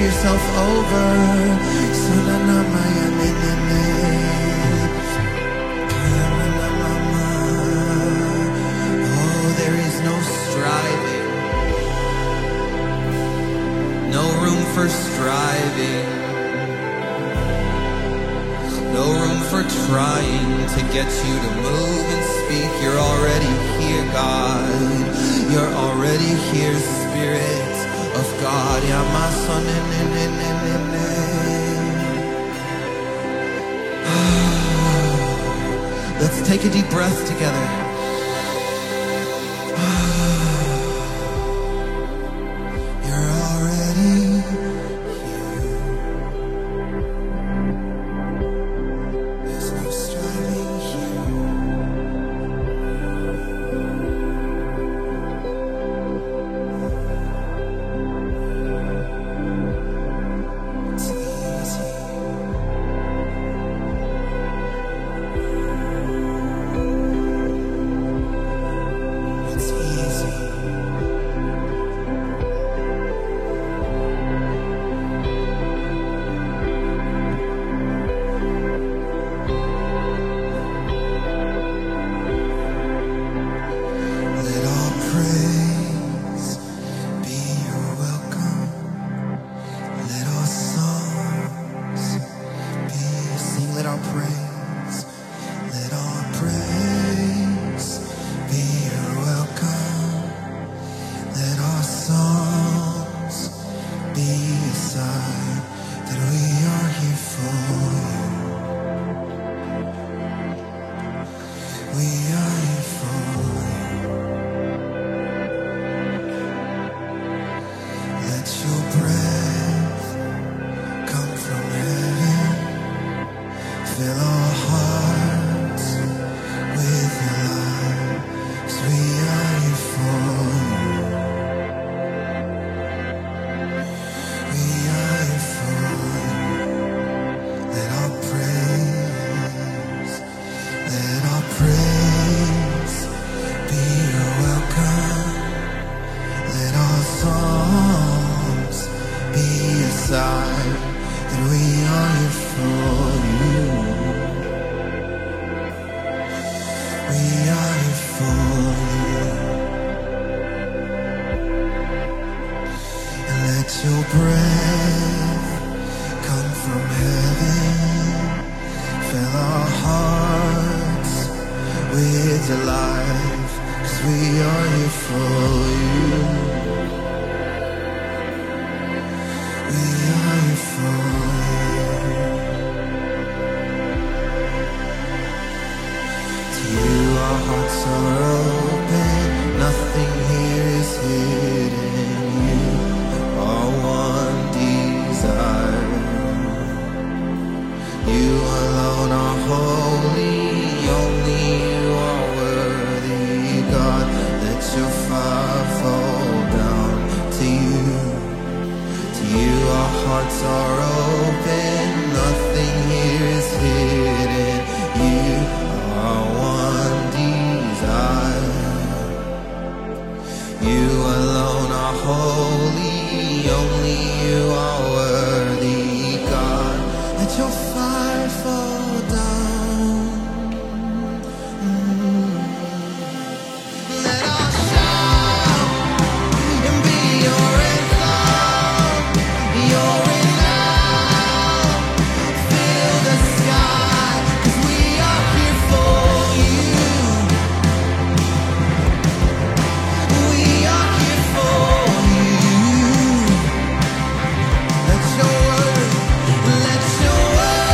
yourself over. Oh, there is no striving, no room for striving, no room for trying to get you to move and speak. You're already here, God. You're already here, Spirit of God. Let's take a deep breath together. You're already here. There's no striving here. It's easy. It's easy. Let all praise be your welcome. Let all songs be sing. Let all praise. Let all praise be your welcome. Let our songs be a sign that we are here for you. We are here for you. Let your breath come from heaven. Fill our hearts with your light. 'Cause we are here for you. We are here for you. Let our praise be your welcome. Let our songs be a sign that we are here for you. We are here for you. And let your breath come from heaven. Fill our hearts with your life. 'Cause we are here for you. We are here for you. To you our hearts are open. Nothing here is hidden. You are one desire. You alone are holy. Only you are worthy, God. Let your fire fall down to you. To you our hearts are open. Nothing here is hidden. You are one desire. You alone are holy. Only you are worthy, God. Let your fire fall down. Let our shout and be your anthem. Your renown. Fill the sky. 'Cause we are here for you. We are here for you. Let your word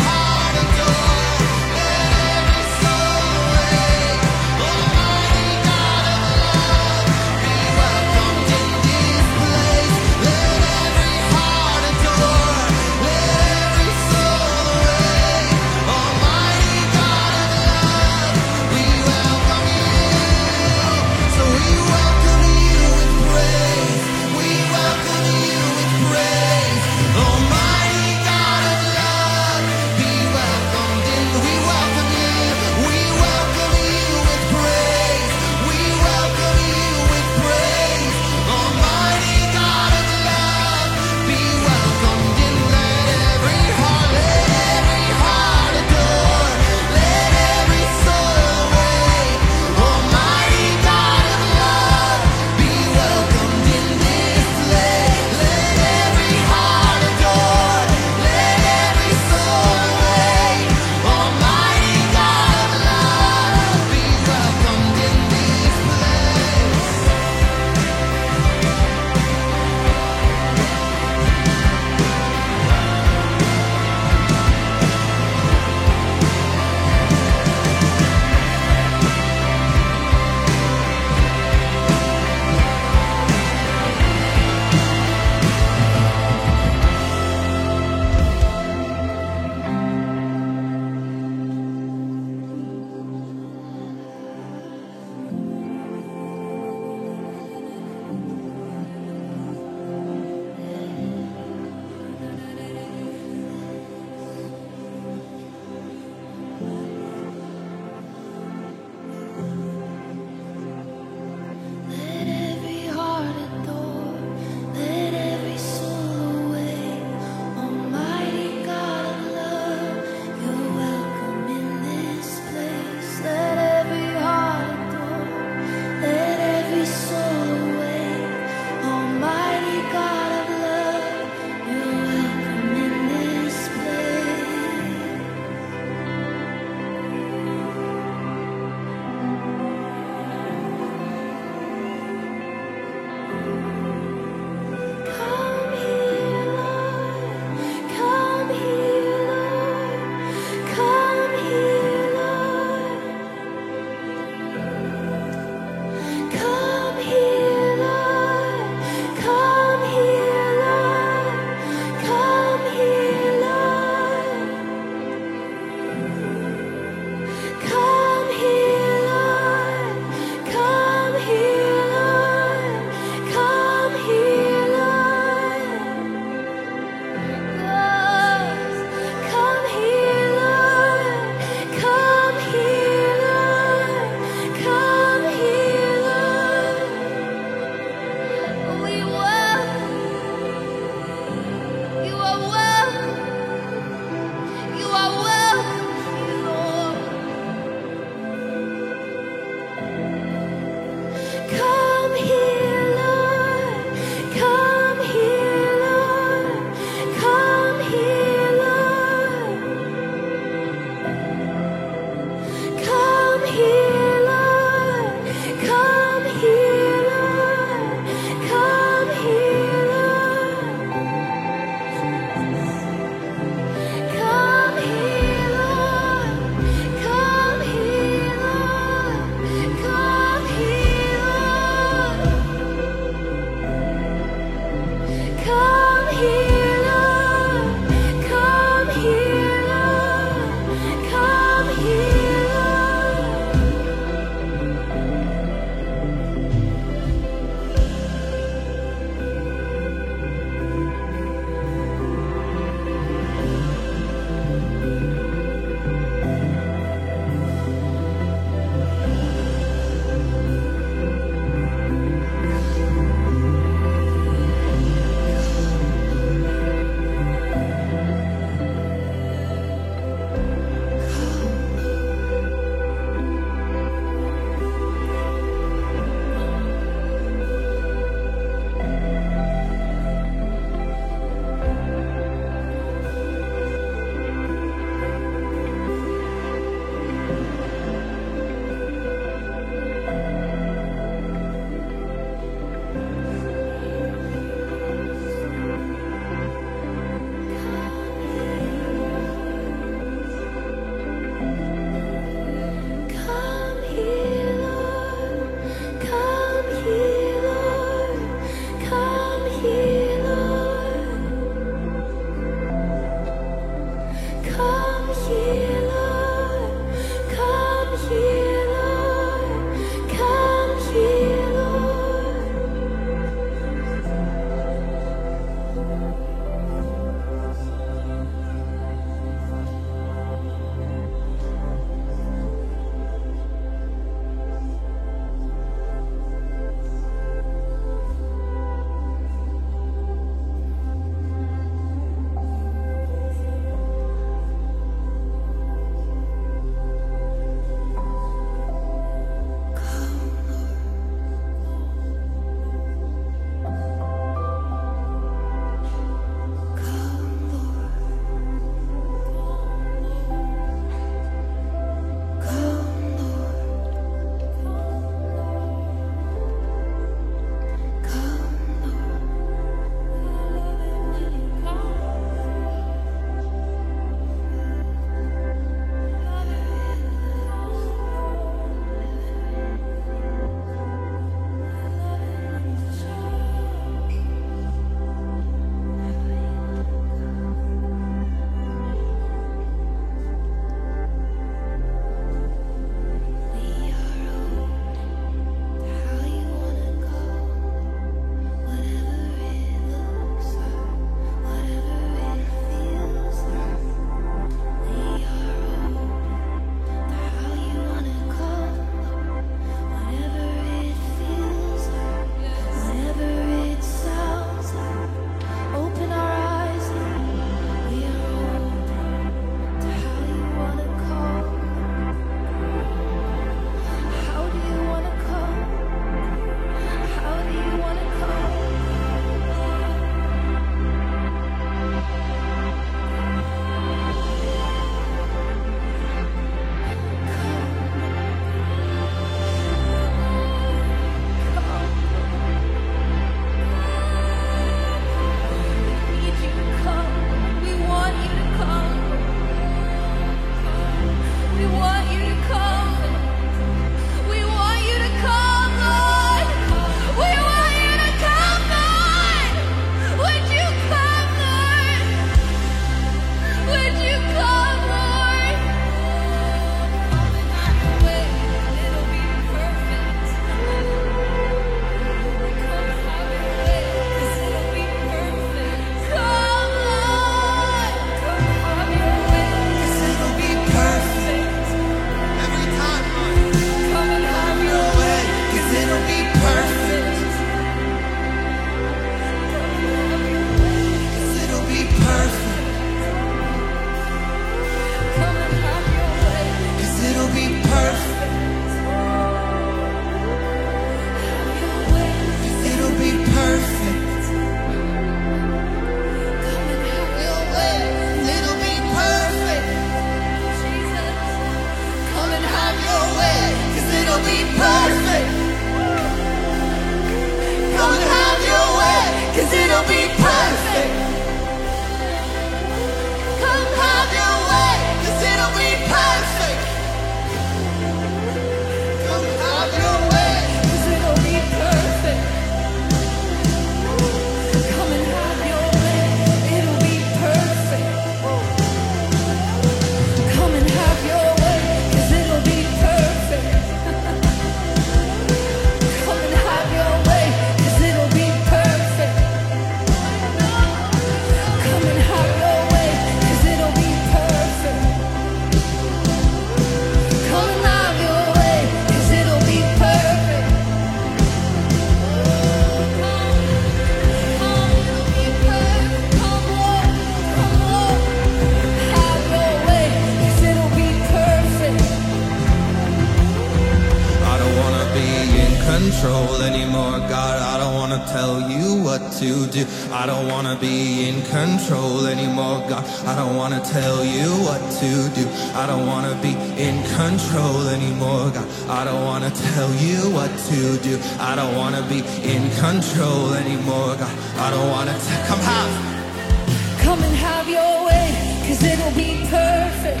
control anymore, God. I don't wanna tell you what to do. I don't wanna be in control anymore, God. I don't wanna tell you what to do. I don't wanna be in control anymore, God. I don't wanna tell you what to do. I don't wanna be in control anymore, God. I don't wanna come and have your way, 'cause it'll be perfect.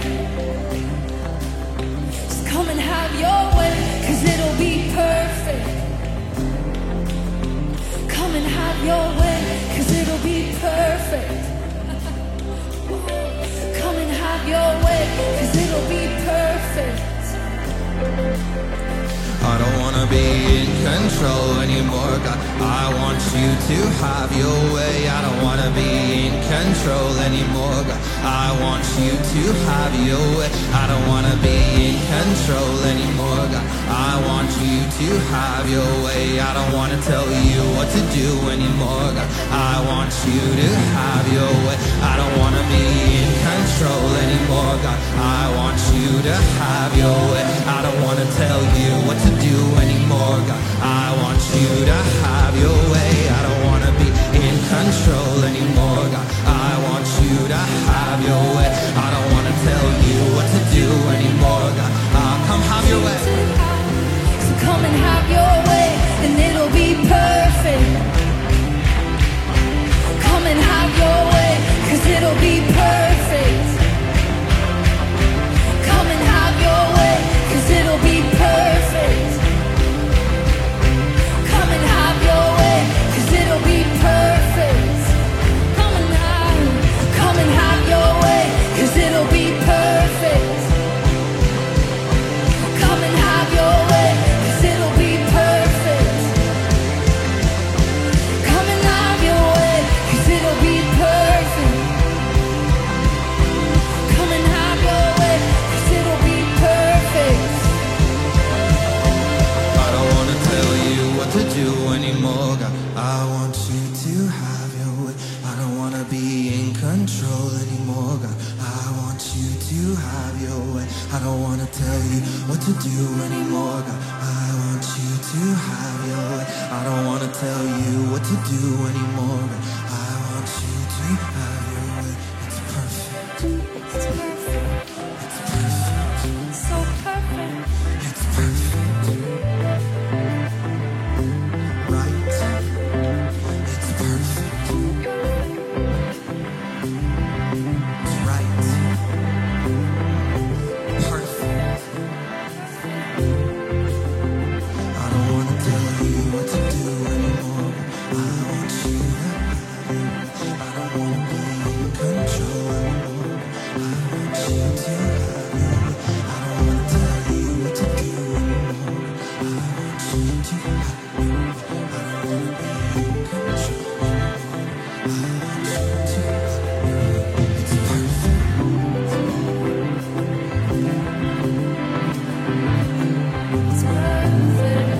Just come and have your way, 'cause it'll be perfect. Come and have your way, 'cause it'll be perfect. Come and have your way, 'cause it'll be perfect. I don't wanna be in control anymore, God. I want you to have your way. I don't wanna be in control anymore, God. I want you to have your way. I don't wanna be in control anymore, God. I want you to have your way. I don't wanna tell you what to do anymore, God. I want you to have your way. I don't wanna be in control anymore, God. I want you to have your way. I don't wanna tell you what to do anymore, God. I want you to have your way. I don't wanna be in control anymore, God. I want you to have your way. I don't wanna tell you what to do anymore, God. Come have your way. So come and have your way, and it'll be perfect. Come and have your way, 'cause it'll be perfect. Come and have your way, 'cause it'll be perfect. Come and have your way, 'cause it'll be perfect. Come and have your way, 'cause it'll be perfect. Come and have your way, 'cause it'll be perfect. Come and have your way, 'cause it'll be perfect. Come and have your way, 'cause it'll be perfect. I don't wanna tell you what to do anymore, God. I want you to have your way. I don't wanna be in control anymore, God. I want you to have your way. I don't wanna tell you what to do anymore, God. I want you to have your way. I don't wanna tell you what to do anymore, God. I want you to have your way. It's perfect. It's perfect. It's perfect. So perfect. It's perfect. Right. It's perfect. It's right. Perfect. I don't wanna tell you what to do anymore. I want you to have your way. I don't wanna be in control anymore. I want you to have your way. I don't wanna tell you what to do anymore. I want you to have your way. I don't wanna be in control anymore. I want you to have your way. It's perfect. It's perfect.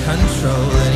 control